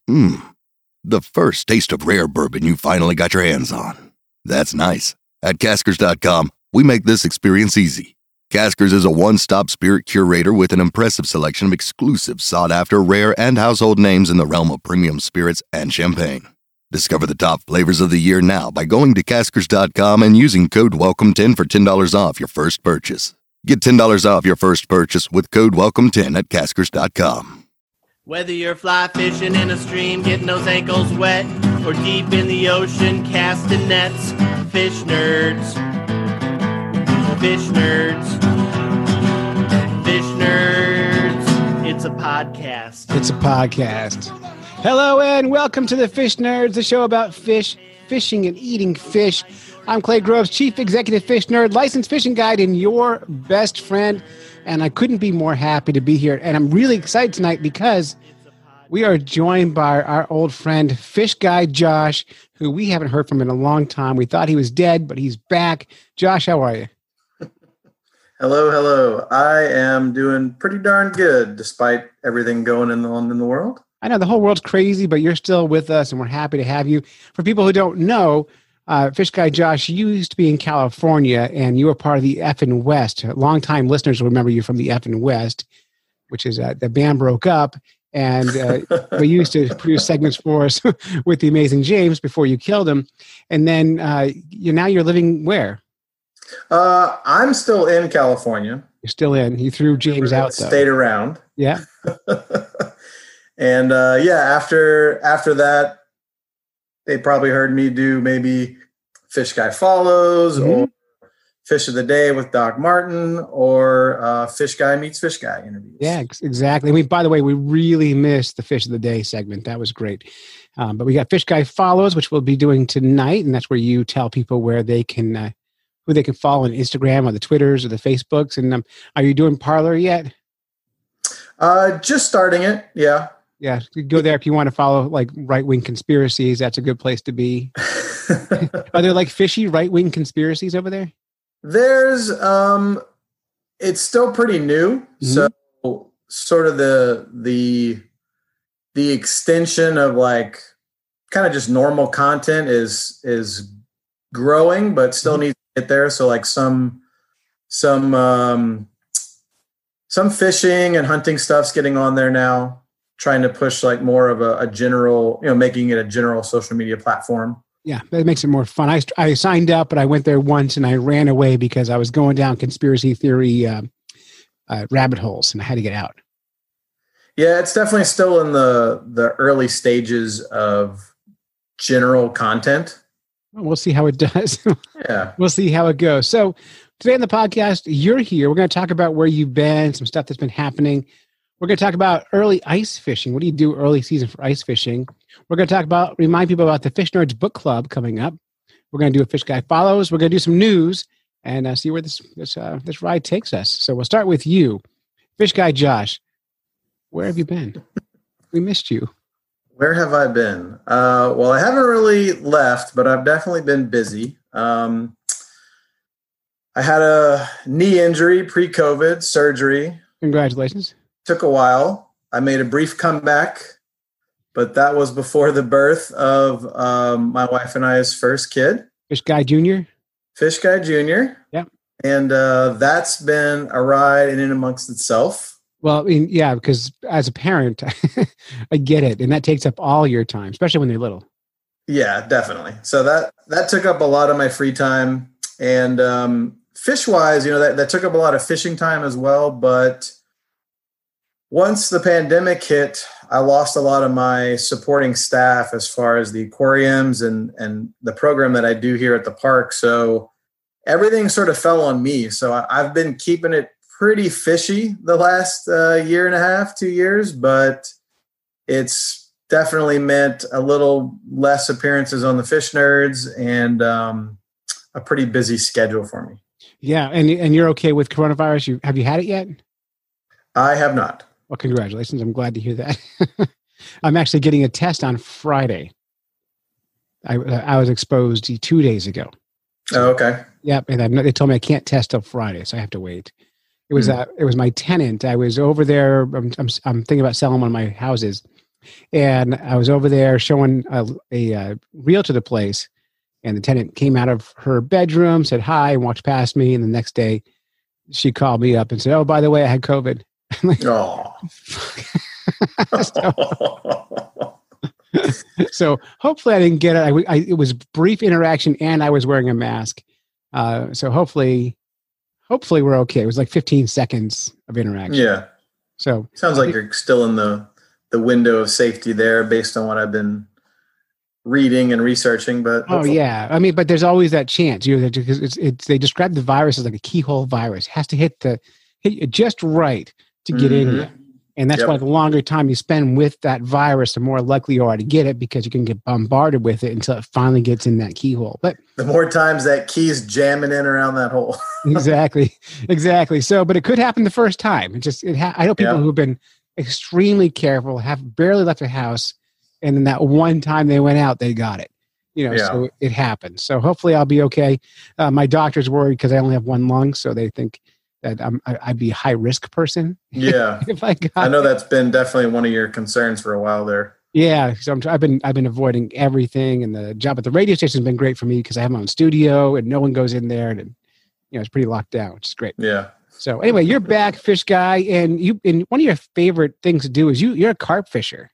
The first taste of rare bourbon you finally got your hands on. That's nice. At Caskers.com, we make this experience easy. Caskers is a one-stop spirit curator with an impressive selection of exclusive, sought-after, rare, and household names in the realm of premium spirits and champagne. Discover the top flavors of the year now by going to Caskers.com and using code WELCOME10 for $10 off your first purchase. Get $10 off your first purchase with code WELCOME10 at Caskers.com. Whether you're fly fishing in a stream, getting those ankles wet, or deep in the ocean, casting nets, fish nerds. Fish nerds. Fish nerds. It's a podcast. It's a podcast. Hello and welcome to the Fish Nerds, the show about fish, fishing, and eating fish. I'm Clay Groves, Chief Executive Fish Nerd, licensed fishing guide, and your best friend. And I couldn't be more happy to be here. And I'm really excited tonight because we are joined by our old friend, Fish Guy Josh, who we haven't heard from in a long time. We thought he was dead, but he's back. Josh, how are you? Hello. I am doing pretty darn good despite everything going on in the world. I know the whole world's crazy, but you're still with us, and we're happy to have you. For people who don't know, Fish Guy Josh, you used to be in California, and you were part of the Effin' West. Longtime listeners will remember you from the Effin' West, which is the band broke up, and we used to produce segments for us with the amazing James before you killed him. And then now you're living where? I'm still in California. You're still in. You threw James out, though. Stayed around. Yeah. And after that, they probably heard me do maybe Fish Guy Follows or Fish of the Day with Doc Martin or Fish Guy Meets Fish Guy interviews. Yeah, exactly. By the way, we really missed the Fish of the Day segment. That was great. But we got Fish Guy Follows, which we'll be doing tonight, and that's where you tell people where they can who they can follow on Instagram or the Twitters or the Facebooks. And are you doing Parler yet? Just starting it, yeah. Yeah, go there if you want to follow like right-wing conspiracies. That's a good place to be. Are there like fishy right-wing conspiracies over there? There's, it's still pretty new. So sort of the extension of like kind of just normal content is growing, but still needs to get there. So like some fishing and hunting stuff's getting on there now. Trying to push like more of a general, making it a general social media platform. Yeah, that makes it more fun. I signed up, but I went there once and I ran away because I was going down conspiracy theory rabbit holes and I had to get out. Yeah, it's definitely still in the early stages of general content. Well, we'll see how it does. Yeah. We'll see how it goes. So today on the podcast, you're here. We're going to talk about where you've been, some stuff that's been happening. We're going to talk about early ice fishing. What do you do early season for ice fishing? We're going to remind people about the Fish Nerds Book Club coming up. We're going to do a Fish Guy Follows. We're going to do some news and see where this ride takes us. So we'll start with you. Fish Guy Josh, where have you been? We missed you. Where have I been? Well, I haven't really left, but I've definitely been busy. I had a knee injury, pre-COVID surgery. Congratulations. Took a while. I made a brief comeback, but that was before the birth of my wife and I's first kid. Fish Guy Jr.? Fish Guy Jr. Yeah. And that's been a ride in and amongst itself. Well, I mean, yeah, because as a parent, I get it. And that takes up all your time, especially when they're little. Yeah, definitely. So that took up a lot of my free time. And fish-wise, that took up a lot of fishing time as well, but once the pandemic hit, I lost a lot of my supporting staff as far as the aquariums and the program that I do here at the park. So everything sort of fell on me. So I've been keeping it pretty fishy the last year and a half, 2 years, but it's definitely meant a little less appearances on the Fish Nerds and a pretty busy schedule for me. Yeah. And you're okay with coronavirus? Have you had it yet? I have not. Well, congratulations. I'm glad to hear that. I'm actually getting a test on Friday. I was exposed 2 days ago. So, oh, okay. Yep. And they told me I can't test till Friday, so I have to wait. It was my tenant. I was over there. I'm thinking about selling one of my houses. And I was over there showing a reel to the place, and the tenant came out of her bedroom, said hi, and walked past me. And the next day, she called me up and said, "Oh, by the way, I had COVID." I'm like, Oh. so hopefully I didn't get it. It was brief interaction, and I was wearing a mask. So hopefully we're okay. It was like 15 seconds of interaction. Yeah. So sounds like you're still in the window of safety there based on what I've been reading and researching. But yeah. I mean, but there's always that chance. Because they describe the virus as like a keyhole virus. It has to hit you just right to get in you. And that's why the longer time you spend with that virus, the more likely you are to get it, because you can get bombarded with it until it finally gets in that keyhole. But the more times that key's jamming in around that hole. Exactly. So, but it could happen the first time. I know people who've been extremely careful, have barely left the house, and then that one time they went out, they got it. So it happens. So hopefully I'll be okay. My doctor's worried because I only have one lung, so they think that I'd be a high risk person. Yeah, if I know that's been definitely one of your concerns for a while there. Yeah, so I've been avoiding everything, and the job at the radio station has been great for me because I have my own studio and no one goes in there, and it's pretty locked down, which is great. Yeah. So anyway, you're back, fish guy, and one of your favorite things to do is you're a carp fisher.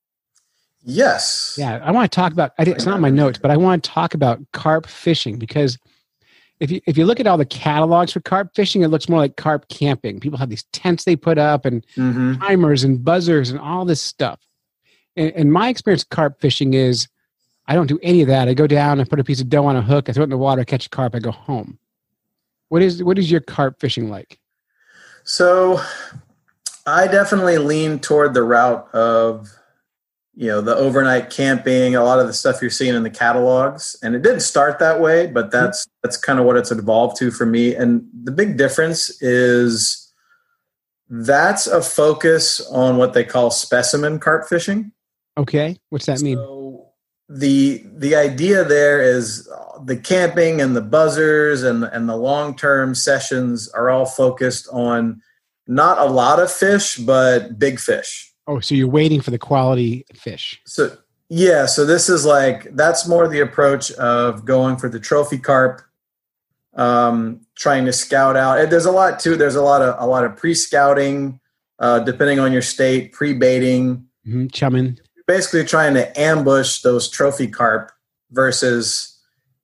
Yes. Yeah, I want to talk about. It's not in my notes, but I want to talk about carp fishing because if you look at all the catalogs for carp fishing, it looks more like carp camping. People have these tents they put up and timers and buzzers and all this stuff. And my experience with carp fishing is I don't do any of that. I go down, I put a piece of dough on a hook, I throw it in the water, catch a carp, I go home. What is your carp fishing like? So I definitely lean toward the route of the overnight camping, a lot of the stuff you're seeing in the catalogs. And it didn't start that way, but that's kind of what it's evolved to for me. And the big difference is that's a focus on what they call specimen carp fishing. Okay. What's that mean? So the idea there is the camping and the buzzers and the long-term sessions are all focused on not a lot of fish, but big fish. Oh, so you're waiting for the quality fish. So this is that's more the approach of going for the trophy carp, trying to scout out. And there's a lot too. There's a lot of pre-scouting, depending on your state, pre-baiting, chumming. Basically trying to ambush those trophy carp versus,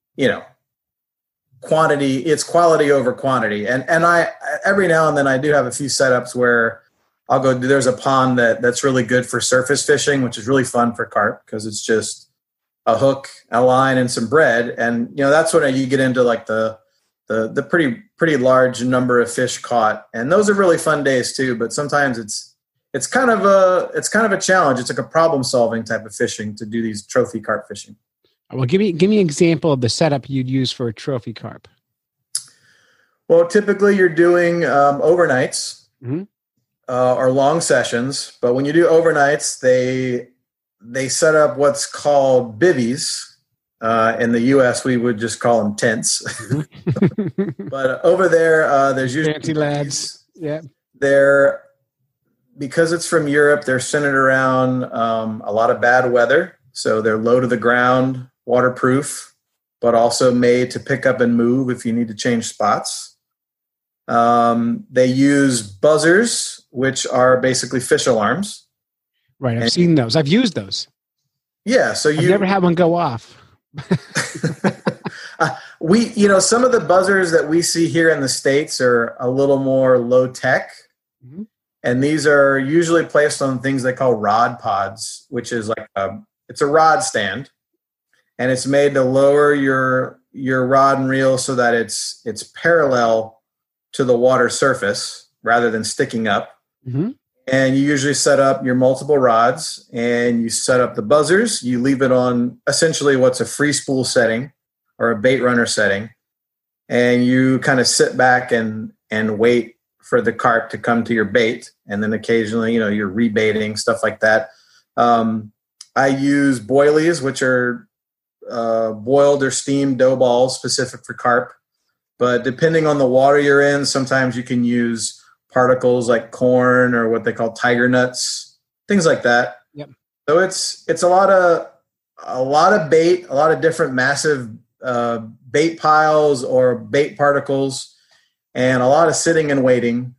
quantity. It's quality over quantity. And I every now and then I do have a few setups where I'll go. There's a pond that's really good for surface fishing, which is really fun for carp because it's just a hook, a line, and some bread. And that's when you get into like the pretty large number of fish caught, and those are really fun days too. But sometimes it's kind of a challenge. It's like a problem solving type of fishing to do these trophy carp fishing. Well, give me an example of the setup you'd use for a trophy carp. Well, typically you're doing overnights. Or long sessions, but when you do overnights, they set up what's called bivvies. In the U.S., we would just call them tents. But over there, there's usually fancy lads. Yeah, because it's from Europe. They're centered around a lot of bad weather, so they're low to the ground, waterproof, but also made to pick up and move if you need to change spots. They use buzzers, which are basically fish alarms. Right. I've seen those. I've used those. Yeah. So I've never had one go off. Some of the buzzers that we see here in the States are a little more low tech. And these are usually placed on things they call rod pods, which is it's a rod stand, and it's made to lower your rod and reel so that it's parallel to the water surface rather than sticking up. And you usually set up your multiple rods and you set up the buzzers. You leave it on essentially what's a free spool setting or a bait runner setting. And you kind of sit back and wait for the carp to come to your bait. And then occasionally, you're rebaiting, stuff like that. I use boilies, which are boiled or steamed dough balls specific for carp. But depending on the water you're in, sometimes you can use particles like corn or what they call tiger nuts, things like that. Yep. So it's a lot of bait, a lot of different massive bait piles or bait particles, and a lot of sitting and waiting.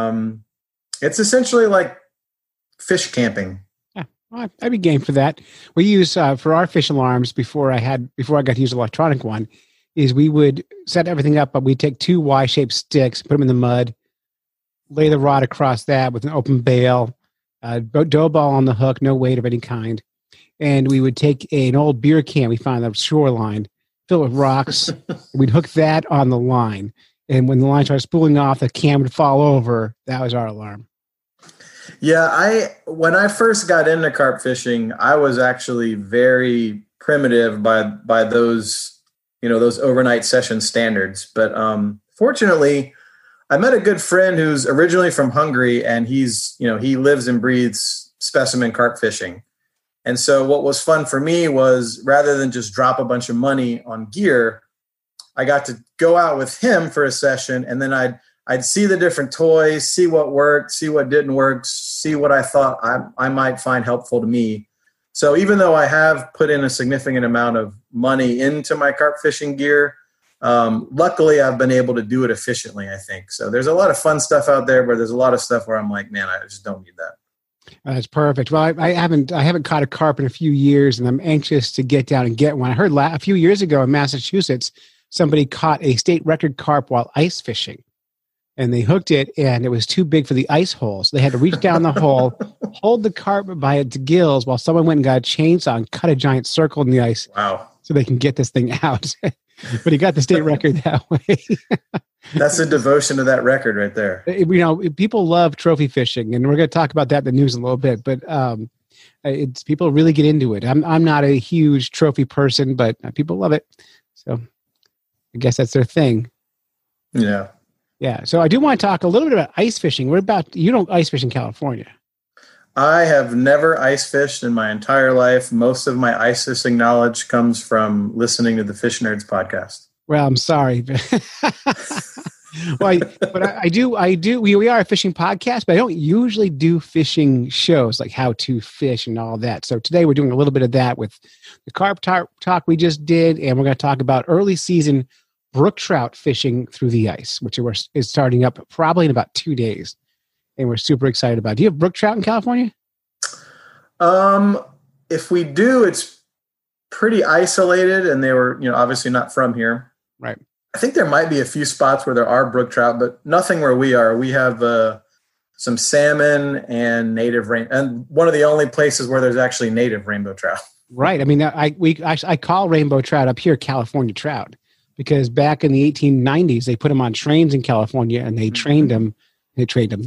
It's essentially like fish camping. Yeah, well, I'd be game for that. We use for our fish alarms before I got to use an electronic one, is we would set everything up, but we'd take 2 Y-shaped sticks, put them in the mud, lay the rod across that with an open bail, dough ball on the hook, no weight of any kind. And we would take an old beer can we found on the shoreline, fill it with rocks. We'd hook that on the line. And when the line started spooling off, the can would fall over. That was our alarm. Yeah, when I first got into carp fishing, I was actually very primitive by those, those overnight session standards. But fortunately, I met a good friend who's originally from Hungary, and he lives and breathes specimen carp fishing. And so what was fun for me was, rather than just drop a bunch of money on gear, I got to go out with him for a session, and then I'd see the different toys, see what worked, see what didn't work, see what I thought I might find helpful to me. So even though I have put in a significant amount of money into my carp fishing gear, luckily I've been able to do it efficiently, I think. So there's a lot of fun stuff out there, but there's a lot of stuff where I'm like, man, I just don't need that. That's perfect. Well, I haven't caught a carp in a few years, and I'm anxious to get down and get one. I heard a few years ago in Massachusetts, somebody caught a state record carp while ice fishing, and they hooked it, and it was too big for the ice hole. So they had to reach down the hole, hold the carp by its gills while someone went and got a chainsaw and cut a giant circle in the ice. Wow. So they can get this thing out. But he got the state record that way. That's a devotion to that record right there. People love trophy fishing, and we're going to talk about that in the news in a little bit. But it's people really get into it. I'm not a huge trophy person, but people love it. So I guess that's their thing. Yeah. Yeah. So I do want to talk a little bit about ice fishing. You don't ice fish in California. I have never ice fished in my entire life. Most of my ice fishing knowledge comes from listening to the Fish Nerds podcast. Well, I'm sorry. I do. We are a fishing podcast, but I don't usually do fishing shows like how to fish and all that. So today we're doing a little bit of that with the carp talk we just did, and we're going to talk about early season brook trout fishing through the ice, which is starting up probably in about 2 days, and we're super excited about it. Do you have brook trout in California? If we do, it's pretty isolated, and they were, obviously not from here. Right. I think there might be a few spots where there are brook trout, but nothing where we are. We have some salmon and native and one of the only places where there's actually native rainbow trout. Right. I mean, I call rainbow trout up here California trout, because back in the 1890s they put them on trains in California, and they trained them. They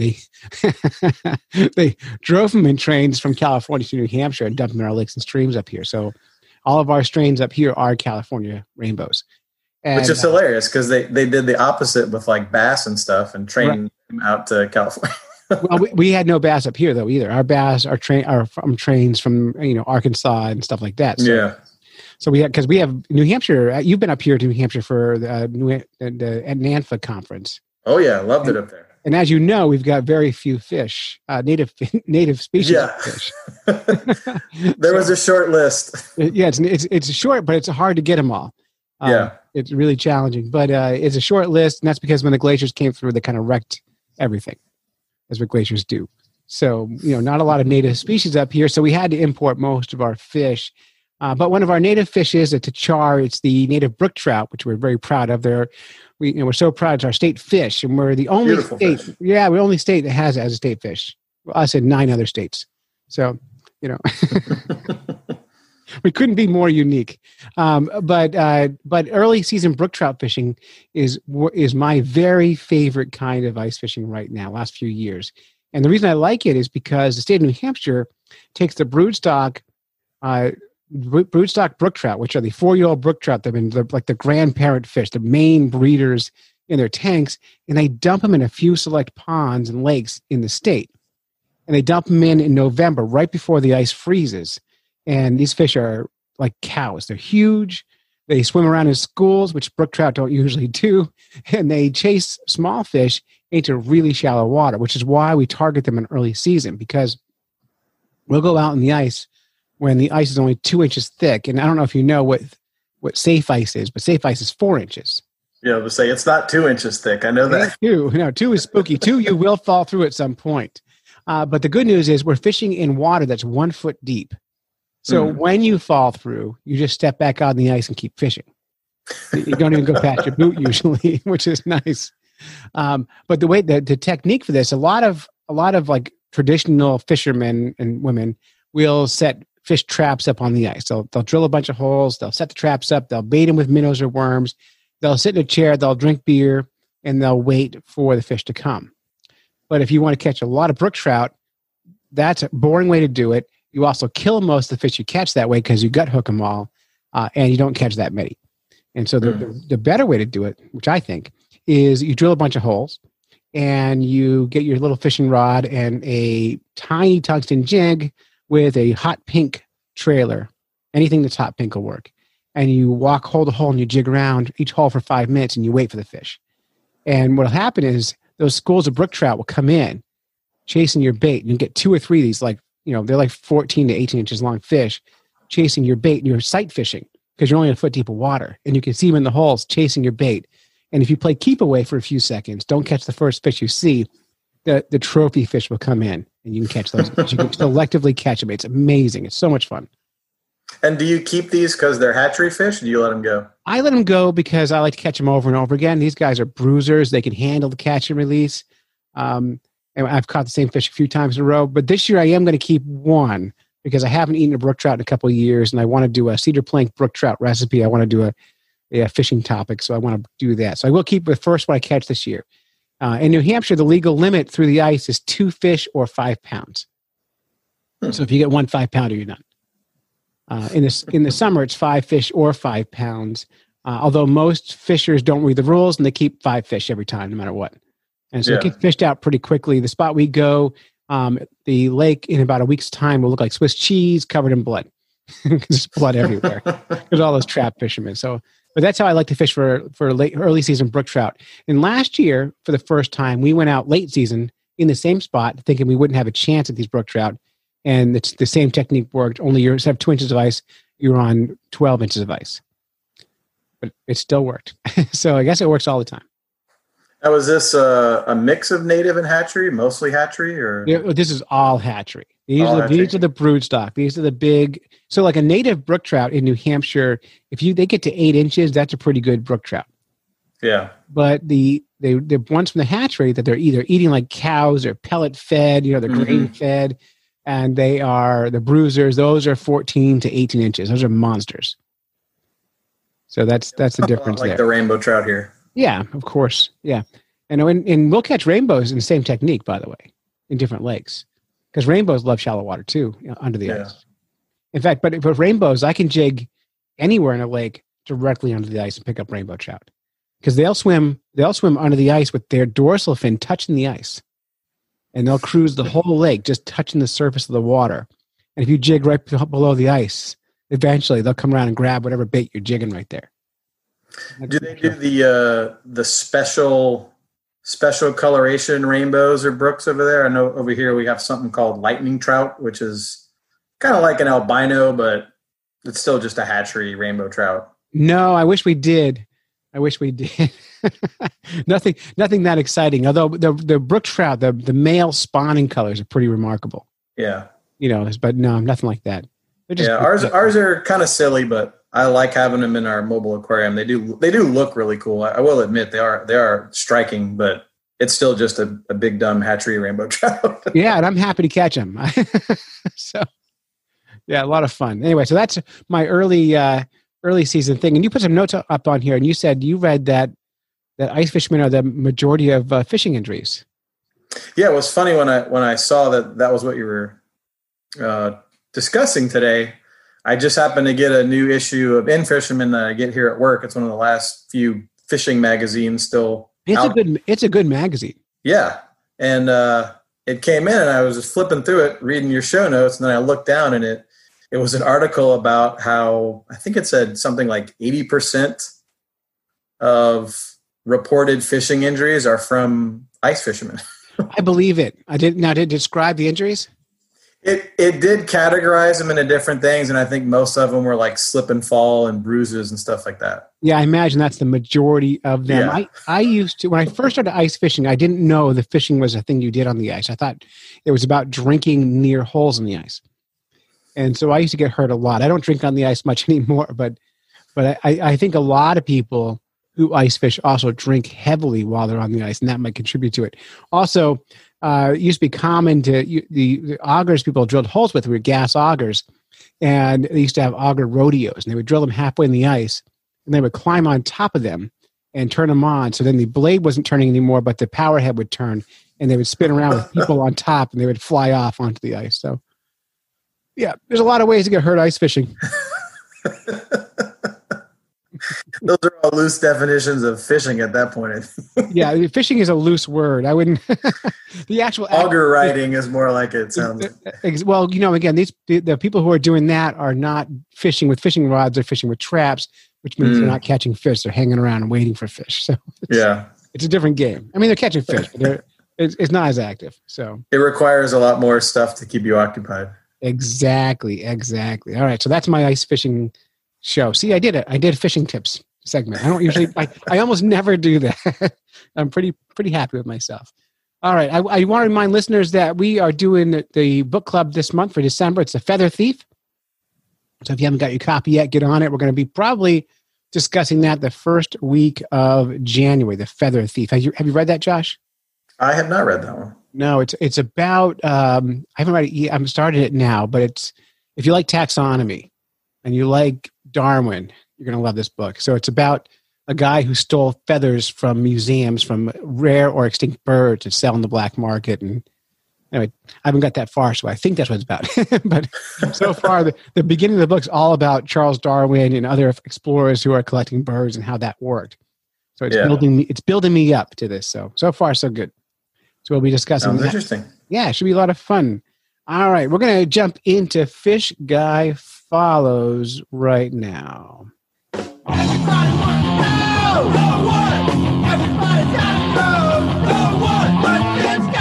drove them in trains from California to New Hampshire and dumped them in our lakes and streams up here. So all of our strains up here are California rainbows. And, which is hilarious, because they did the opposite with like bass and stuff and trained them out to California. Well, we had no bass up here though either. Our bass are from trains from Arkansas and stuff like that. So, yeah. So we have New Hampshire. You've been up here to New Hampshire for the NANFA conference. Oh yeah, loved it up there. And as you know, we've got very few fish, native species of fish. There was a short list. Yeah, it's short, but it's hard to get them all. It's really challenging, but it's a short list, and that's because when the glaciers came through, they kind of wrecked everything, as what glaciers do. So, not a lot of native species up here, so we had to import most of our fish. But one of our native fish is a tachar. It's the native brook trout, which we're very proud of. We're so proud. It's our state fish, and we're the only Beautiful state. Fish. Yeah, we're the only state that has it as a state fish. Well, us and 9 other states. So, we couldn't be more unique. But early season brook trout fishing is my very favorite kind of ice fishing right now. Last few years, and the reason I like it is because the state of New Hampshire takes the broodstock brook trout, which are the 4-year-old brook trout. They've been like the grandparent fish, the main breeders in their tanks, and they dump them in a few select ponds and lakes in the state. And they dump them in November, right before the ice freezes. And these fish are like cows. They're huge. They swim around in schools, which brook trout don't usually do. And they chase small fish into really shallow water, which is why we target them in early season, because we'll go out in the ice when the ice is only 2 inches thick. And I don't know if you know what safe ice is, but safe ice is 4 inches. Yeah, I would say it's not 2 inches thick. I know that. Two is spooky. Two, you will fall through at some point. But the good news is we're fishing in water that's 1 foot deep. So when you fall through, you just step back out on the ice and keep fishing. You don't even go past your boot usually, which is nice. But the technique for this, a lot of like traditional fishermen and women will set fish traps up on the ice. They'll drill a bunch of holes. They'll set the traps up. They'll bait them with minnows or worms. They'll sit in a chair. They'll drink beer, and they'll wait for the fish to come. But if you want to catch a lot of brook trout, that's a boring way to do it. You also kill most of the fish you catch that way because you gut hook them all, and you don't catch that many. And so the better way to do it, which I think, is you drill a bunch of holes, and you get your little fishing rod and a tiny tungsten jig with a hot pink trailer. Anything that's hot pink will work. And you hold a hole and you jig around each hole for 5 minutes and you wait for the fish. And what'll happen is those schools of brook trout will come in chasing your bait. And you get 2 or 3 of these, they're like 14 to 18 inches long fish chasing your bait, and you're sight fishing because you're only a foot deep of water. And you can see them in the holes chasing your bait. And if you play keep away for a few seconds, don't catch the first fish you see, the trophy fish will come in and you can catch those. You can selectively catch them. It's amazing. It's so much fun. And do you keep these because they're hatchery fish, or do you let them go? I let them go because I like to catch them over and over again. These guys are bruisers. They can handle the catch and release. And I've caught the same fish a few times in a row. But this year I am going to keep one because I haven't eaten a brook trout in a couple of years, and I want to do a cedar plank brook trout recipe. I want to do a fishing topic, so I want to do that. So I will keep the first one I catch this year. In New Hampshire, the legal limit through the ice is 2 fish or 5 pounds. So if you get 1 5-pounder, you're done. In the summer, it's 5 fish or 5 pounds. Although most fishers don't read the rules and they keep 5 fish every time, no matter what. And so it gets fished out pretty quickly. The spot we go, the lake in about a week's time will look like Swiss cheese covered in blood. There's blood everywhere. There's all those trap fishermen. But that's how I like to fish for early season brook trout. And last year, for the first time, we went out late season in the same spot, thinking we wouldn't have a chance at these brook trout. And it's the same technique worked. Only you have 2 inches of ice, you're on 12 inches of ice. But it still worked. So I guess it works all the time. Now, was this a mix of native and hatchery, mostly hatchery? Or this is all hatchery. These are the brood stock. These are the big. So like a native brook trout in New Hampshire, if they get to 8 inches, that's a pretty good brook trout. Yeah. But the ones from the hatchery that they're either eating like cows or pellet fed, they're grain fed. And they are the bruisers. Those are 14 to 18 inches. Those are monsters. So that's the difference like there. The rainbow trout here. Yeah, of course. Yeah. And we'll catch rainbows in the same technique, by the way, in different lakes. Because rainbows love shallow water too, under the ice. In fact, but for rainbows, I can jig anywhere in a lake directly under the ice and pick up rainbow trout. Because they'll swim under the ice with their dorsal fin touching the ice. And they'll cruise the whole lake, just touching the surface of the water. And if you jig right below the ice, eventually they'll come around and grab whatever bait you're jigging right there. Do they do the special coloration rainbows or brooks over there? I know over here we have something called lightning trout, which is kind of like an albino, but it's still just a hatchery rainbow trout. No, I wish we did. Nothing that exciting. Although the brook trout, the male spawning colors are pretty remarkable. Yeah. But no, nothing like that. Ours are kind of silly, but I like having them in our mobile aquarium. They do look really cool. I will admit they are striking, but it's still just a big dumb hatchery rainbow trout. Yeah, and I'm happy to catch them. So yeah, a lot of fun. Anyway, so that's my early season thing. And you put some notes up on here, and you said you read that ice fishermen are the majority of fishing injuries. Yeah, it was funny when I saw that was what you were discussing today. I just happened to get a new issue of In Fisherman that I get here at work. It's one of the last few fishing magazines still. It's a good magazine. Yeah, and it came in, and I was just flipping through it, reading your show notes, and then I looked down, and it was an article about how I think it said something like 80% of reported fishing injuries are from ice fishermen. I believe it. Did it describe the injuries? It did categorize them into different things, and I think most of them were like slip and fall and bruises and stuff like that. Yeah, I imagine that's the majority of them. Yeah. I used to, when I first started ice fishing, I didn't know the fishing was a thing you did on the ice. I thought it was about drinking near holes in the ice. And so I used to get hurt a lot. I don't drink on the ice much anymore, but I think a lot of people who ice fish also drink heavily while they're on the ice, and that might contribute to it. Also, it used to be common the augers people drilled holes with were gas augers, and they used to have auger rodeos, and they would drill them halfway in the ice, and they would climb on top of them and turn them on. So then the blade wasn't turning anymore, but the power head would turn, and they would spin around with people on top, and they would fly off onto the ice. So, yeah, there's a lot of ways to get hurt ice fishing. Those are all loose definitions of fishing at that point. Yeah, fishing is a loose word. I wouldn't. The actual auger riding is more like it sounds. Well, again, the people who are doing that are not fishing with fishing rods; they're fishing with traps, which means they're not catching fish. They're hanging around and waiting for fish. So it's a different game. I mean, they're catching fish, but it's not as active. So it requires a lot more stuff to keep you occupied. Exactly. All right, so that's my ice fishing show. See, I did it. I did fishing tips segment. I don't usually. I almost never do that. I'm pretty happy with myself. All right. I want to remind listeners that we are doing the book club this month for December. It's The Feather Thief. So if you haven't got your copy yet, get on it. We're going to be probably discussing that the first week of January. The Feather Thief. Have you read that, Josh? I have not read that one. No, it's about. I haven't read it yet. I'm starting it now, but it's if you like taxonomy and you like Darwin, you're going to love this book. So it's about a guy who stole feathers from museums from rare or extinct birds to sell in the black market. And anyway, I haven't got that far, so I think that's what it's about. But so far, the beginning of the book's all about Charles Darwin and other explorers who are collecting birds and how that worked. So it's building me up to this. So far, so good. So we'll be discussing Sounds that. Interesting. Yeah, it should be a lot of fun. All right, we're going to jump into Fish Guy Follows right now. Everybody wants to know what? Everybody's got to know what? But Fish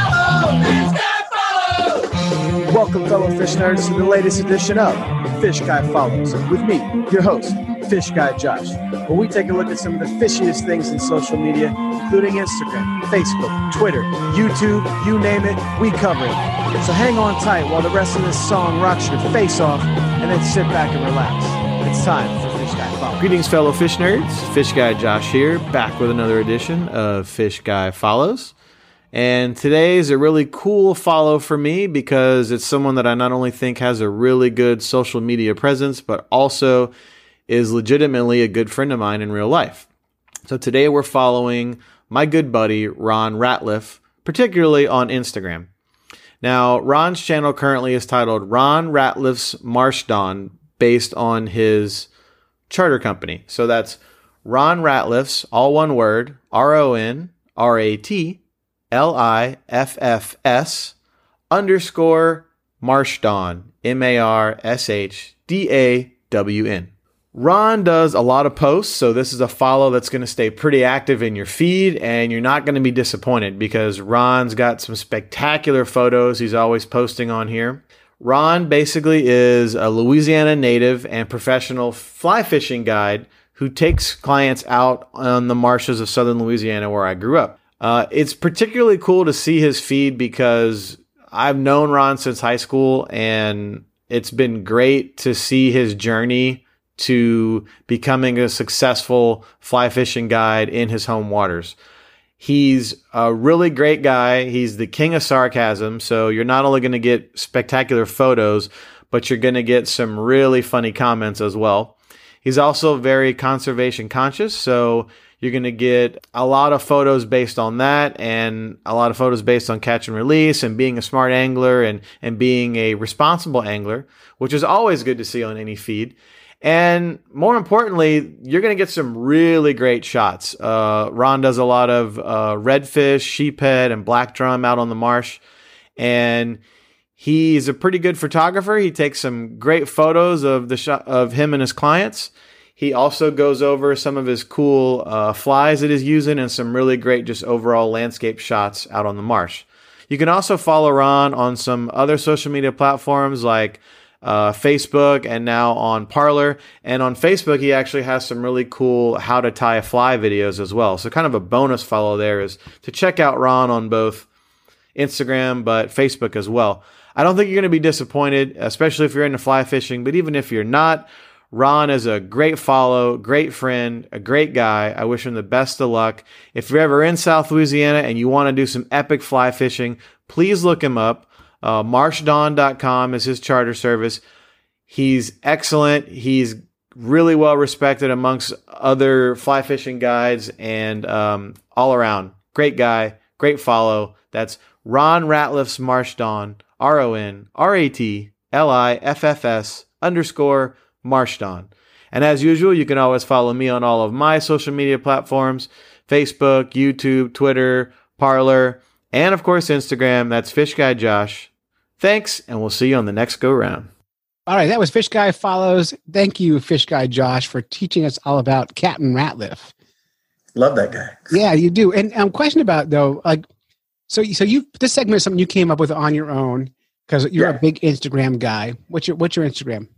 Guy Follows. Welcome, fellow fish nerds, to the latest edition of Fish Guy Follows. With me, your host, Fish Guy Josh, where we take a look at some of the fishiest things in social media, including Instagram, Facebook, Twitter, YouTube, you name it, we cover it. So hang on tight while the rest of this song rocks your face off, and then sit back and relax. It's time for Fish Guy Follows. Greetings, fellow fish nerds. Fish Guy Josh here, back with another edition of Fish Guy Follows. And today is a really cool follow for me because it's someone that I not only think has a really good social media presence, but also is legitimately a good friend of mine in real life. So today we're following my good buddy, Ron Ratliff, particularly on Instagram. Now, Ron's channel currently is titled Ron Ratliff's Marsh Dawn, based on his charter company. So that's Ron Ratliff's, all one word, RONRATLIFFS _Marsh Dawn, MARSHDAWN. Ron does a lot of posts, so this is a follow that's going to stay pretty active in your feed, and you're not going to be disappointed because Ron's got some spectacular photos he's always posting on here. Ron basically is a Louisiana native and professional fly fishing guide who takes clients out on the marshes of southern Louisiana where I grew up. It's particularly cool to see his feed because I've known Ron since high school, and it's been great to see his journey to becoming a successful fly fishing guide in his home waters. He's a really great guy. He's the king of sarcasm. So you're not only going to get spectacular photos, but you're going to get some really funny comments as well. He's also very conservation conscious. So you're going to get a lot of photos based on that, and a lot of photos based on catch and release and being a smart angler and being a responsible angler, which is always good to see on any feed. And more importantly, you're going to get some really great shots. Ron does a lot of redfish, sheephead, and black drum out on the marsh. And he's a pretty good photographer. He takes some great photos of of him and his clients. He also goes over some of his cool flies that he's using and some really great just overall landscape shots out on the marsh. You can also follow Ron on some other social media platforms like Facebook and now on Parler. And on Facebook, he actually has some really cool how to tie a fly videos as well. So kind of a bonus follow there is to check out Ron on both Instagram, but Facebook as well. I don't think you're going to be disappointed, especially if you're into fly fishing. But even if you're not, Ron is a great follow, great friend, a great guy. I wish him the best of luck. If you're ever in South Louisiana and you want to do some epic fly fishing, please look him up. Marshdawn.com is his charter service. He's excellent. He's really well respected amongst other fly fishing guides and all around. Great guy, great follow. That's Ron Ratliff's Marshdawn, RonRatliffs_Marshdawn. And as usual, you can always follow me on all of my social media platforms, Facebook, YouTube, Twitter, Parler, and of course, Instagram. That's Fish Guy Josh. Thanks, and we'll see you on the next go round. All right, that was Fish Guy Follows. Thank you, Fish Guy Josh, for teaching us all about Captain Ratliff. Love that guy. Yeah, you do. And question about though, like, so you this segment is something you came up with on your own because you're a big Instagram guy. What's your Instagram?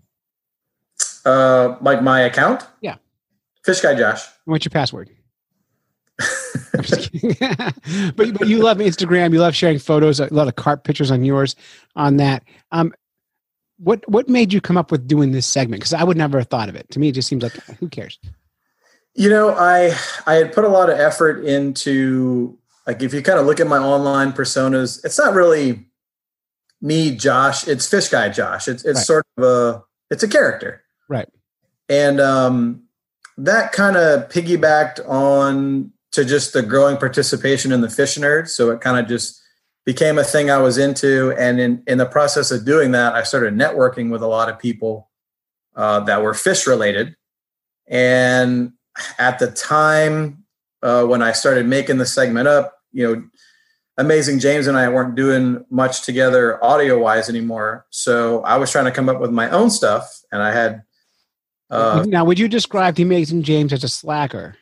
Like my account? Yeah. Fish Guy Josh. What's your password? I'm just kidding. but you love Instagram. You love sharing photos. A lot of carp pictures on yours on that. What made you come up with doing this segment? Because I would never have thought of it. To me, it just seems like, who cares? You know, I had put a lot of effort into, like, if you kind of look at my online personas, it's not really me, Josh. It's Fish Guy Josh. It's right. Sort of it's a character. Right. And that kind of piggybacked on to just the growing participation in the Fish Nerd. So it kind of just became a thing I was into. And in the process of doing that, I started networking with a lot of people that were fish related. And at the time when I started making the segment up, you know, Amazing James and I weren't doing much together audio wise anymore. So I was trying to come up with my own stuff. And I had. Now, would you describe the Amazing James as a slacker?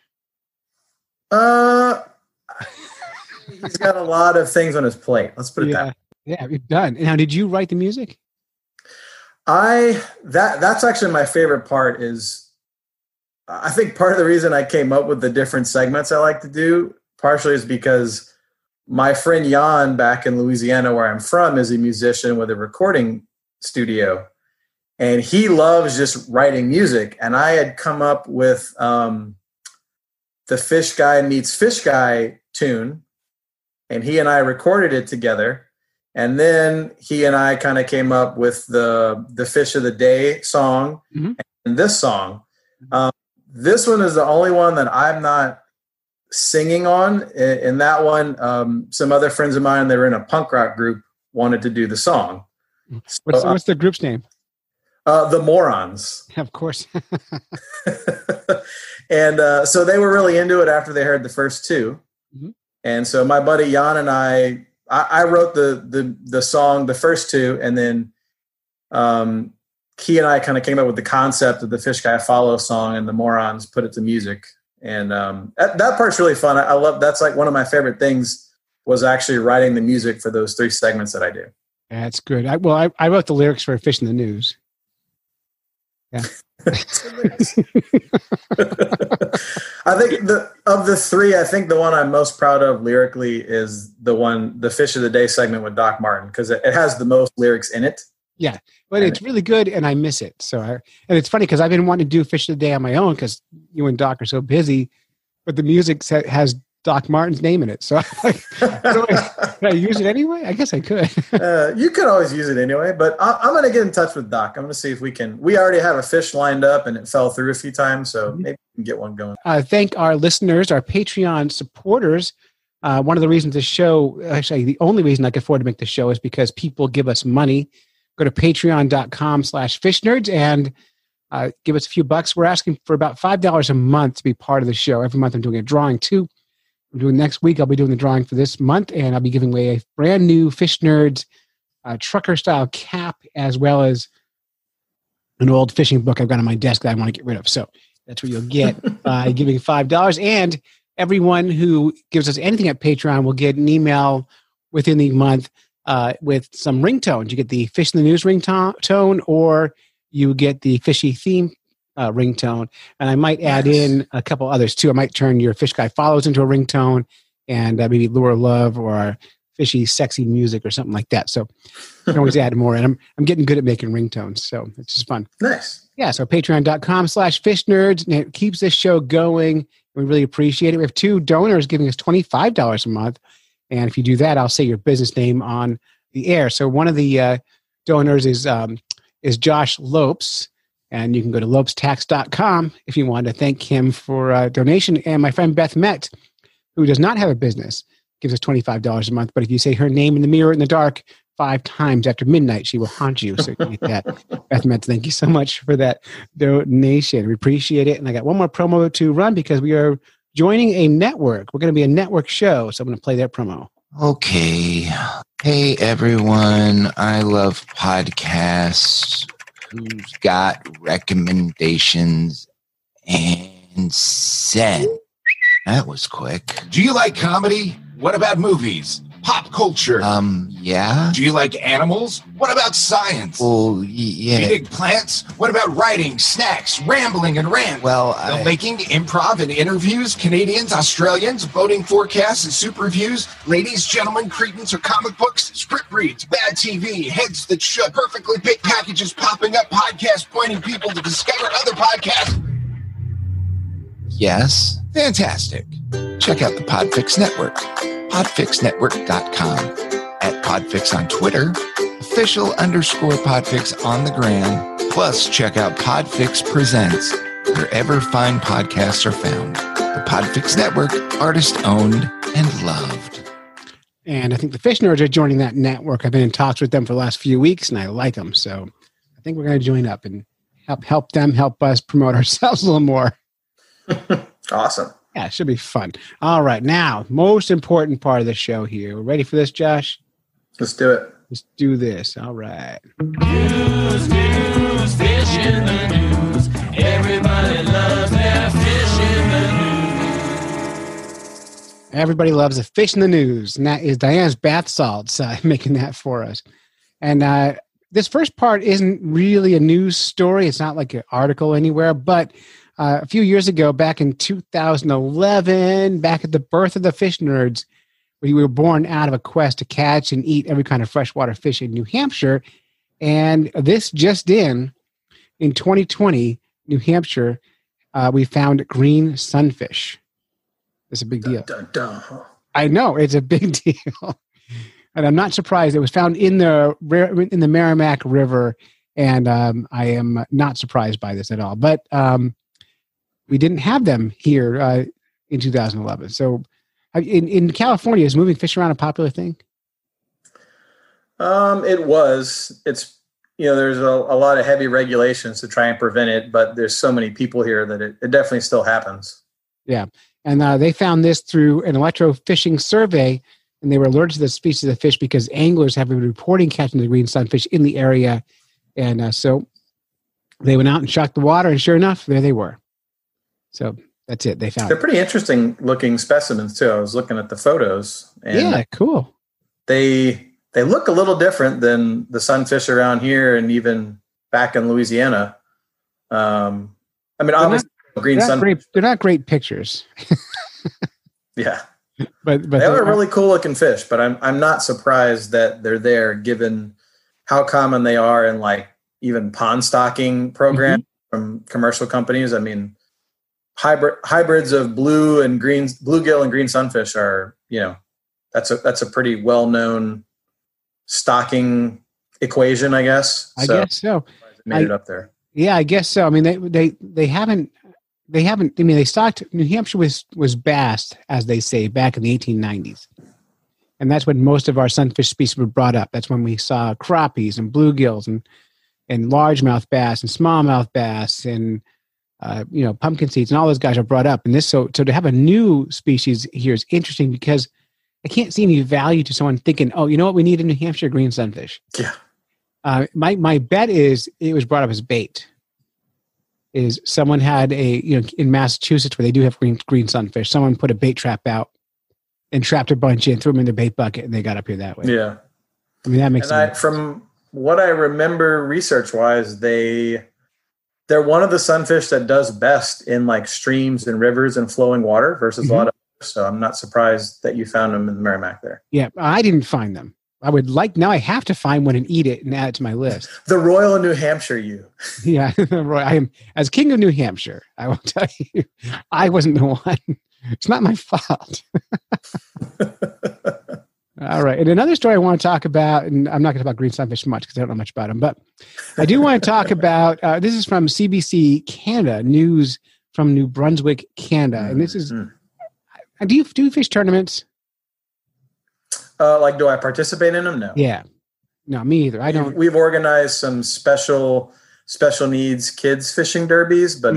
He's got a lot of things on his plate. Let's put it that way. Yeah, you're done. Now, did you write the music? That's actually my favorite part is I think part of the reason I came up with the different segments I like to do partially is because my friend Jan back in Louisiana, where I'm from, is a musician with a recording studio. And he loves just writing music. And I had come up with the Fish Guy Meets Fish Guy tune. And he and I recorded it together. And then he and I kind of came up with the Fish of the Day song and this song. This one is the only one that I'm not singing on. In that one, some other friends of mine, they were in a punk rock group, wanted to do the song. What's the group's name? The Morons. Of course. And so they were really into it after they heard the first two. Mm-hmm. And so my buddy Jan and I wrote the song, the first two, and then he and I kind of came up with the concept of the Fish Guy Follow song, and the Morons put it to music. And that part's really fun. I love, that's like one of my favorite things was actually writing the music for those three segments that I do. That's good. I wrote the lyrics for Fish in the News. Yeah. I think of the three, I think the one I'm most proud of lyrically is the Fish of the Day segment with Doc Martin, because it has the most lyrics in it. Yeah, but it's really good, and I miss it. And it's funny because I've been wanting to do Fish of the Day on my own because you and Doc are so busy, but the music has Doc Martin's name in it. So can I use it anyway? I guess I could. You could always use it anyway, but I'm going to get in touch with Doc. I'm going to see if we can. We already have a fish lined up, and it fell through a few times, so maybe we can get one going. Thank our listeners, our Patreon supporters. One of the reasons the show, actually the only reason I can afford to make the show is because people give us money. Go to patreon.com/fishnerds and give us a few bucks. We're asking for about $5 a month to be part of the show. Every month I'm doing a drawing too. I'm doing next week. I'll be doing the drawing for this month, and I'll be giving away a brand new Fish Nerds trucker style cap, as well as an old fishing book I've got on my desk that I want to get rid of. So that's what you'll get by giving $5. And everyone who gives us anything at Patreon will get an email within the month with some ringtones. You get the Fish in the News ringtone, or you get the fishy theme ringtone. And I might add in a couple others too. I might turn your Fish Guy Follows into a ringtone, and maybe Lure of Love or fishy sexy music or something like that. So you can always add more. And I'm getting good at making ringtones, so it's just fun. Nice. Yeah, so patreon.com/fishnerds, and it keeps this show going. We really appreciate it. We have 2 donors giving us $25 a month. And if you do that, I'll say your business name on the air. So one of the donors is Josh Lopes, and you can go to lopestax.com if you want to thank him for a donation. And my friend Beth Met, who does not have a business, gives us $25 a month. But if you say her name in the mirror in the dark 5 times after midnight, she will haunt you. So you can get that. Beth Met, thank you so much for that donation. We appreciate it. And I got one more promo to run because we are joining a network. We're going to be a network show, so I'm going to play that promo. Okay. Hey, everyone. I love podcasts. Who's got recommendations? And send. That was quick. Do you like comedy? What about movies? Pop culture? Yeah. Do you like animals? What about science? Well, yeah. Do you dig plants? What about writing, snacks, rambling, and rant? Well, Filmmaking, improv, and interviews, Canadians, Australians, boating forecasts and super reviews, ladies, gentlemen, cretins, or comic books, script reads, bad TV, heads that should, perfectly baked packages popping up, podcasts pointing people to discover other podcasts. Yes. Fantastic. Check out the Podfix Network. Podfixnetwork.com. At Podfix on Twitter. Official_Podfix on the gram. Plus, check out Podfix Presents wherever fine podcasts are found. The Podfix Network, artist-owned and loved. And I think the Fish Nerds are joining that network. I've been in talks with them for the last few weeks, and I like them. So I think we're going to join up and help them help us promote ourselves a little more. Awesome. Yeah, it should be fun. All right, now, most important part of the show here. We're ready for this, Josh? Let's do it. Let's do this. All right. News, fish in the news. Everybody loves their fish in the news. Everybody loves the fish in the news, and that is Diana's bath salts making that for us. And this first part isn't really a news story. It's not like an article anywhere, but a few years ago, back in 2011, back at the birth of the Fish Nerds, we were born out of a quest to catch and eat every kind of freshwater fish in New Hampshire. And this just in 2020, New Hampshire, we found green sunfish. It's a big deal. Dun, dun, dun. I know, it's a big deal. And I'm not surprised. It was found in the Merrimack River, and I am not surprised by this at all. But we didn't have them here in 2011. So in California, is moving fish around a popular thing? It was. It's, there's a lot of heavy regulations to try and prevent it, but there's so many people here that it definitely still happens. Yeah. And they found this through an electrofishing survey, and they were alerted to the species of fish because anglers have been reporting catching the green sunfish in the area. And so they went out and shocked the water, and sure enough, there they were. So that's it. They found They're pretty interesting looking specimens too. I was looking at the photos. And yeah, cool. They look a little different than the sunfish around here and even back in Louisiana. Obviously, green sunfish. They're not great pictures. Yeah, but they are really cool looking fish. But I'm not surprised that they're there, given how common they are in like even pond stocking programs from commercial companies. I mean, hybrids of bluegill and green sunfish are, that's a pretty well-known stocking equation, I guess. I guess so. Made it up there. Yeah, I guess so. I mean, they haven't. I mean, they stocked. New Hampshire was bass, as they say, back in the 1890s, and that's when most of our sunfish species were brought up. That's when we saw crappies and bluegills and largemouth bass and smallmouth bass and pumpkin seeds and all those guys are brought up. And this, so to have a new species here is interesting because I can't see any value to someone thinking, oh, you know what we need in New Hampshire? Green sunfish. Yeah. My bet is it was brought up as bait. Is someone had in Massachusetts where they do have green sunfish, someone put a bait trap out and trapped a bunch in, threw them in the bait bucket, and they got up here that way. Yeah. I mean, that makes sense. From what I remember research-wise, they're one of the sunfish that does best in like streams and rivers and flowing water versus a lot of others. So I'm not surprised that you found them in the Merrimack there. Yeah, I didn't find them. I would like, now I have to find one and eat it and add it to my list. The Royal New Hampshire you. Yeah, I am, as King of New Hampshire, I will tell you, I wasn't the one. It's not my fault. All right. And another story I want to talk about, and I'm not going to talk about green sunfish much because I don't know much about them, but I do want to talk about, this is from CBC Canada, news from New Brunswick, Canada. And this is, do you fish tournaments? Like, do I participate in them? No. Yeah. No, me either. I don't. We've organized some special needs kids fishing derbies, but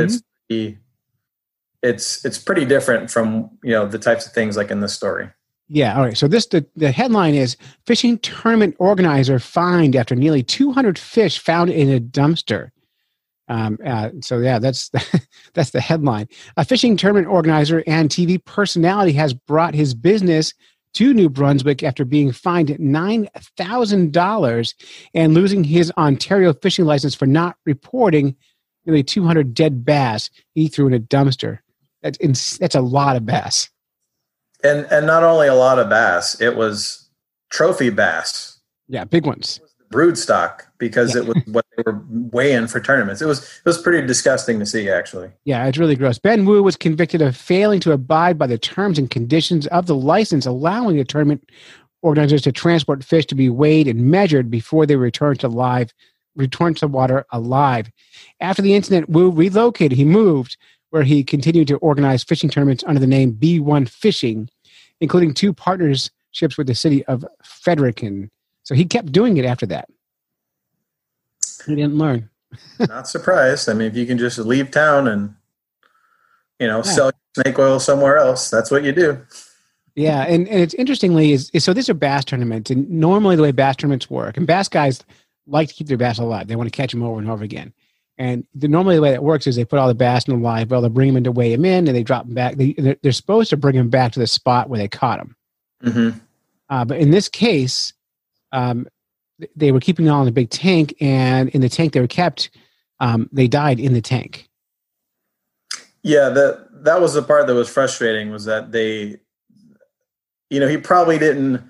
it's pretty different from, the types of things like in this story. Yeah. All right. So the headline is fishing tournament organizer fined after nearly 200 fish found in a dumpster. So yeah, that's the headline. A fishing tournament organizer and TV personality has brought his business to New Brunswick after being fined $9,000 and losing his Ontario fishing license for not reporting nearly 200 dead bass he threw in a dumpster. That's a lot of bass. And not only a lot of bass, it was trophy bass. Yeah, big ones. Brood stock, because it was what they were weighing for tournaments. It was pretty disgusting to see, actually. Yeah, it's really gross. Ben Wu was convicted of failing to abide by the terms and conditions of the license, allowing the tournament organizers to transport fish to be weighed and measured before they returned to water alive. After the incident, Wu relocated. He moved, where he continued to organize fishing tournaments under the name B1 Fishing, including 2 partnerships with the city of Fredericton. So he kept doing it after that. He didn't learn. Not surprised. I mean, if you can just leave town and, sell snake oil somewhere else, that's what you do. Yeah, and it's interestingly, so these are bass tournaments, and normally the way bass tournaments work, and bass guys like to keep their bass alive. They want to catch them over and over again. And normally the way that works is they put all the bass in the live well, they bring them in to weigh them in, and they drop them back. They're supposed to bring them back to the spot where they caught them. Mm-hmm. But in this case, they were keeping them all in a big tank, and in the tank they were kept, they died in the tank. Yeah, that was the part that was frustrating, was that they, he probably didn't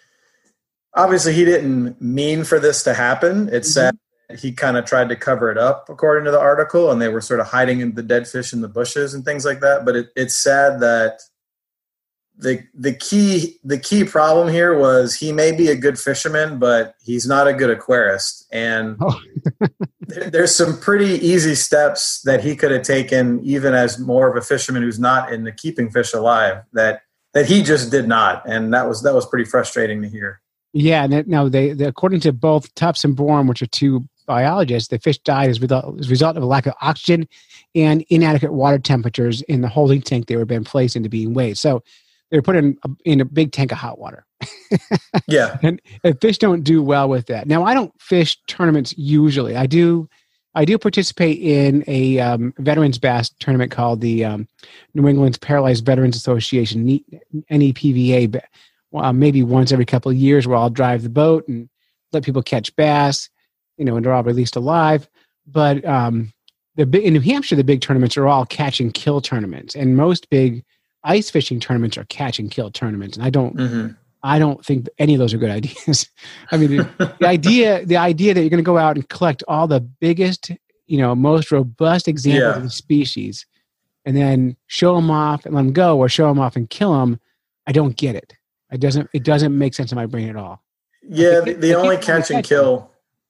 mean for this to happen. It's sad. He kind of tried to cover it up, according to the article, and they were sort of hiding in the dead fish in the bushes and things like that. But it's sad that the key problem here was he may be a good fisherman, but he's not a good aquarist. And there's some pretty easy steps that he could have taken, even as more of a fisherman who's not into keeping fish alive, that he just did not. And that was pretty frustrating to hear. Yeah. Now they according to both Tufts and Bourne, which are 2 biologists, the fish died as a result of a lack of oxygen and inadequate water temperatures in the holding tank they were being placed into being weighed. So they were put in a big tank of hot water. Yeah. And fish don't do well with that. Now, I don't fish tournaments usually. I do participate in a veterans bass tournament called the New England's Paralyzed Veterans Association, NEPVA, maybe once every couple of years, where I'll drive the boat and let people catch bass, and they're all released alive. But in New Hampshire, the big tournaments are all catch and kill tournaments, and most big ice fishing tournaments are catch and kill tournaments. And I don't think any of those are good ideas. I mean, the idea that you're going to go out and collect all the biggest, most robust examples of the species, and then show them off and let them go, or show them off and kill them, I don't get it. It doesn't make sense in my brain at all. Yeah, the only catch and kill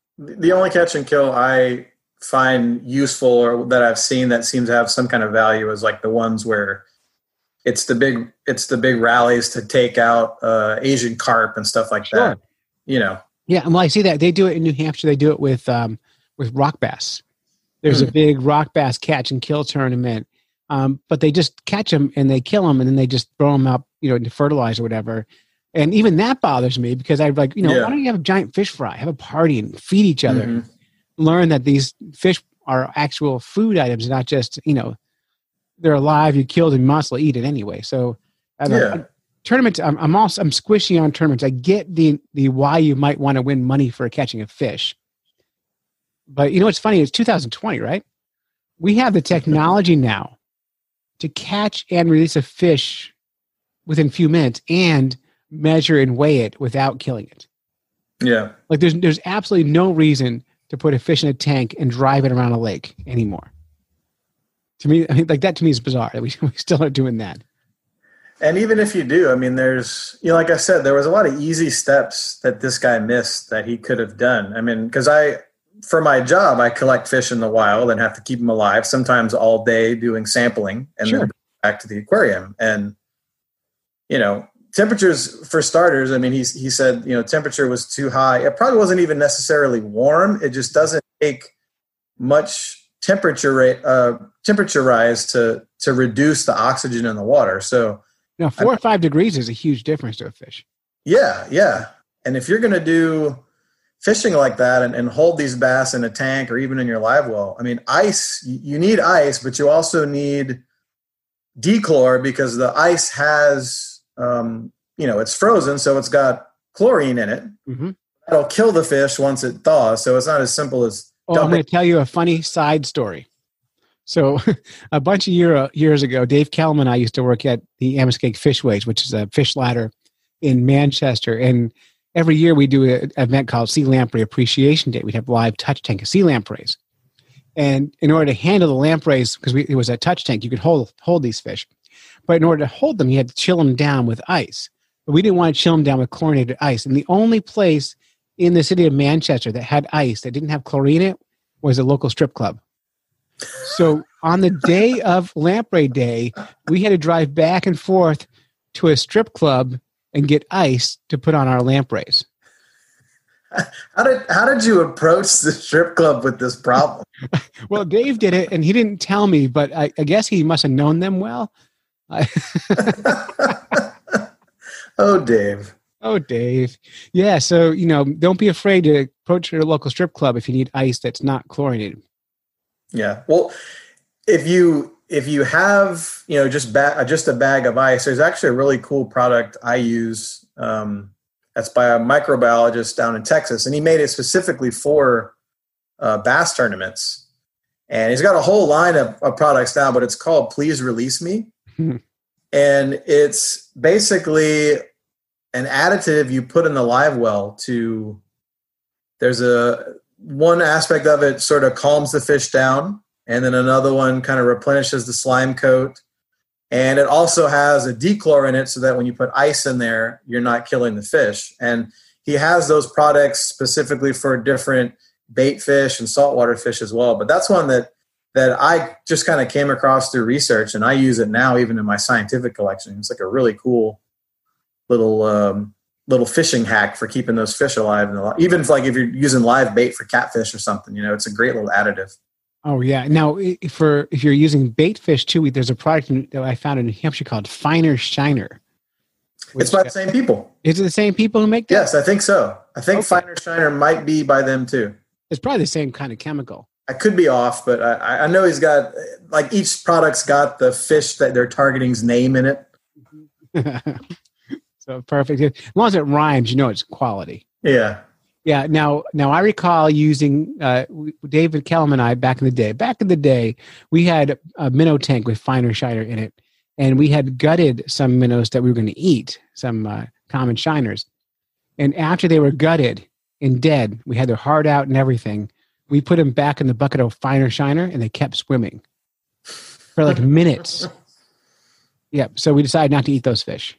I find useful, or that I've seen that seems to have some kind of value, is like the ones where it's the big rallies to take out Asian carp and stuff like that. Yeah, well, I see that they do it in New Hampshire. They do it with rock bass. There's a big rock bass catch and kill tournament, but they just catch them and they kill them, and then they just throw them up, into fertilizer or whatever. And even that bothers me, because I'd like, why don't you have a giant fish fry, have a party and feed each other, and learn that these fish are actual food items, not just, they're alive, you killed, and you must eat it anyway. So I tournaments. I'm squishy on tournaments. I get the why you might want to win money for catching a fish, but you know what's funny? It's 2020, right? We have the technology now to catch and release a fish within a few minutes and measure and weigh it without killing it. Yeah. Like there's absolutely no reason to put a fish in a tank and drive it around a lake anymore. To me, I mean, like that to me is bizarre that we still are doing that. And even if you do, I mean, there's, like I said, there was a lot of easy steps that this guy missed that he could have done. I mean, because for my job, I collect fish in the wild and have to keep them alive, sometimes all day doing sampling and then back to the aquarium. And, temperatures for starters, I mean, he said, temperature was too high. It probably wasn't even necessarily warm. It just doesn't take much temperature rise to reduce the oxygen in the water. So 4 or 5 degrees is a huge difference to a fish. Yeah. And if you're going to do fishing like that and hold these bass in a tank or even in your live well, I mean, ice, you need ice, but you also need dechlor because the ice has, it's frozen, so it's got chlorine in it. Mm-hmm. That'll kill the fish once it thaws. So it's not as simple as I'm going to tell you a funny side story. So a bunch of years ago, Dave Kellum and I used to work at the Amoskeag Fishways, which is a fish ladder in Manchester. And every year we do an event called Sea Lamprey Appreciation Day. We'd have live touch tank of sea lampreys. And in order to handle the lampreys, because it was a touch tank, you could hold these fish. But in order to hold them, you had to chill them down with ice. But we didn't want to chill them down with chlorinated ice. And the only place in the city of Manchester that had ice that didn't have chlorine in it was a local strip club. So on the day of Lamprey Day, we had to drive back and forth to a strip club and get ice to put on our lampreys. How did you approach the strip club with this problem? Well, Dave did it, and he didn't tell me, but I guess he must have known them well. Oh, Dave. Oh, Dave. Yeah, so, don't be afraid to approach your local strip club if you need ice that's not chlorinated. Yeah. Well, if you have, just a bag of ice, there's actually a really cool product I use that's by a microbiologist down in Texas, and he made it specifically for bass tournaments. And he's got a whole line of products now, but it's called Please Release Me. And it's basically an additive you put in the live well there's one aspect of it sort of calms the fish down, and then another one kind of replenishes the slime coat. And it also has a dechlor in it so that when you put ice in there, you're not killing the fish. And he has those products specifically for different bait fish and saltwater fish as well. But that's one that I just kind of came across through research, and I use it now even in my scientific collection. It's like a really cool little fishing hack for keeping those fish alive. Even if you're using live bait for catfish or something, it's a great little additive. Oh, yeah. Now, if you're using bait fish too, there's a product that I found in New Hampshire called Finer Shiner. It's by the same people. Is it the same people who make that? Yes, I think so. I think Finer Shiner might be by them too. It's probably the same kind of chemical. I could be off, but I know he's got, each product's got the fish that they're targeting's name in it. So perfect. As long as it rhymes, it's quality. Yeah. Yeah. Now I recall using David Kellum and I back in the day. Back in the day, we had a minnow tank with Finer Shiner in it, and we had gutted some minnows that we were going to eat, some common shiners. And after they were gutted and dead, we had their heart out and everything. We put them back in the bucket of Finer Shiner, and they kept swimming for minutes. Yep. So we decided not to eat those fish.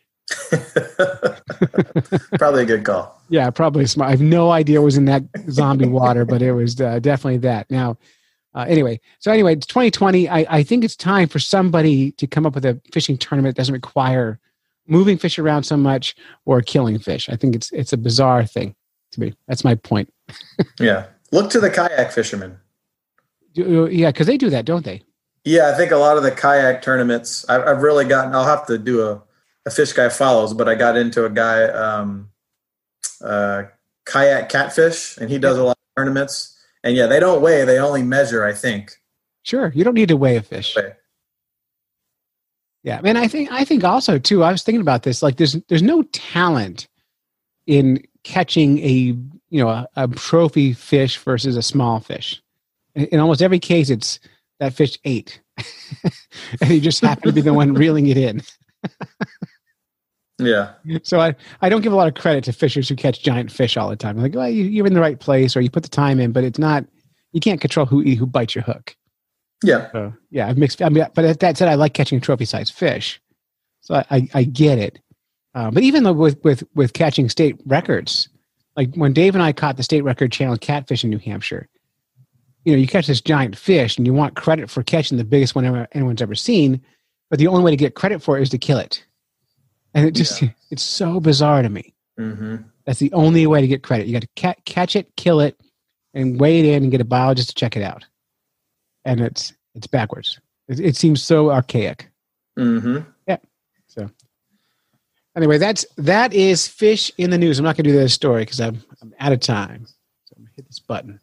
Probably a good call. Yeah, probably smart. I have no idea what was in that zombie water, but it was definitely that. Now, anyway, it's 2020. I think it's time for somebody to come up with a fishing tournament that doesn't require moving fish around so much or killing fish. I think it's a bizarre thing to me. That's my point. Yeah. Look to the kayak fishermen. Yeah, because they do that, don't they? Yeah, I think a lot of the kayak tournaments, I've really I'll have to do a Fish Guy Follows, but I got into a guy, Kayak Catfish, and he does a lot of tournaments. And yeah, they don't weigh, they only measure, I think. Sure, you don't need to weigh a fish. Yeah, and I think also too. I was thinking about this. Like, there's no talent in catching a trophy fish versus a small fish. In almost every case, it's that fish ate, and you just happen to be the one reeling it in. Yeah. So I don't give a lot of credit to fishers who catch giant fish all the time. Like, well, you're in the right place, or you put the time in, but it's not. You can't control who bites your hook. Yeah. So, yeah, I've mixed. I mean, but that said, I like catching trophy-sized fish, so I get it. But even though with catching state records, like when Dave and I caught the state record channel catfish in New Hampshire, you catch this giant fish and you want credit for catching the biggest one anyone's ever seen, but the only way to get credit for it is to kill it, and it's so bizarre to me. Mm-hmm. That's the only way to get credit. You got to catch it, kill it, and weigh it in and get a biologist to check it out. And it's backwards. It seems so archaic. Mm-hmm. Yeah. So anyway, that is fish in the news. I'm not going to do this story because I'm out of time. So I'm going to hit this button.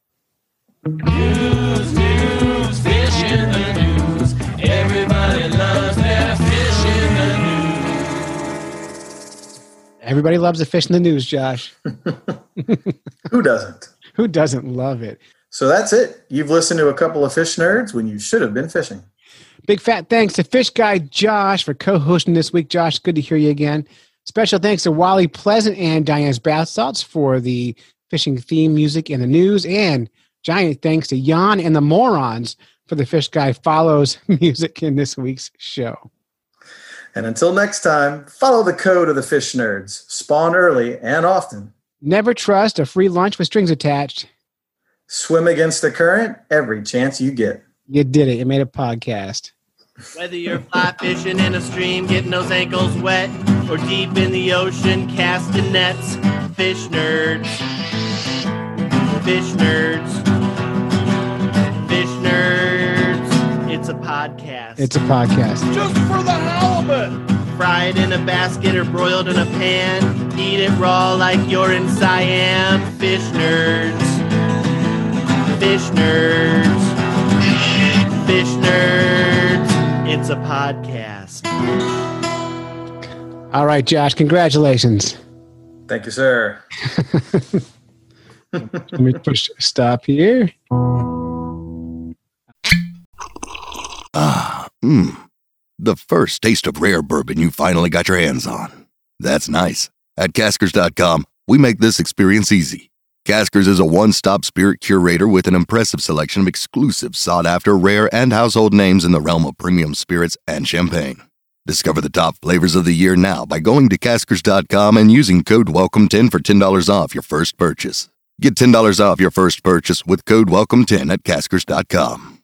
News, fish in the news. Everybody loves their fish in the news. Everybody loves the fish in the news, Josh. Who doesn't? Who doesn't love it? So that's it. You've listened to a couple of fish nerds when you should have been fishing. Big fat thanks to Fish Guy Josh for co-hosting this week. Josh, good to hear you again. Special thanks to Wally Pleasant and Diane's Bath Salts for the fishing theme music in the news. And giant thanks to Jan and the Morons for the Fish Guy Follows music in this week's show. And until next time, follow the code of the fish nerds. Spawn early and often. Never trust a free lunch with strings attached. Swim against the current every chance you get. You did it. You made a podcast. Whether you're fly fishing in a stream, getting those ankles wet, or deep in the ocean, casting nets, fish nerds. Fish nerds. Fish nerds. It's a podcast. It's a podcast. Just for the halibut. Fried in a basket or broiled in a pan. Eat it raw like you're in Siam. Fish nerds. Fish nerds. Fish nerds. It's a podcast. All right, Josh, congratulations. Thank you, sir. Let me push stop here. The first taste of rare bourbon you finally got your hands on. That's nice. At Caskers.com, we make this experience easy. Caskers is a one-stop spirit curator with an impressive selection of exclusive, sought-after, rare, and household names in the realm of premium spirits and champagne. Discover the top flavors of the year now by going to Caskers.com and using code WELCOME10 for $10 off your first purchase. Get $10 off your first purchase with code WELCOME10 at Caskers.com.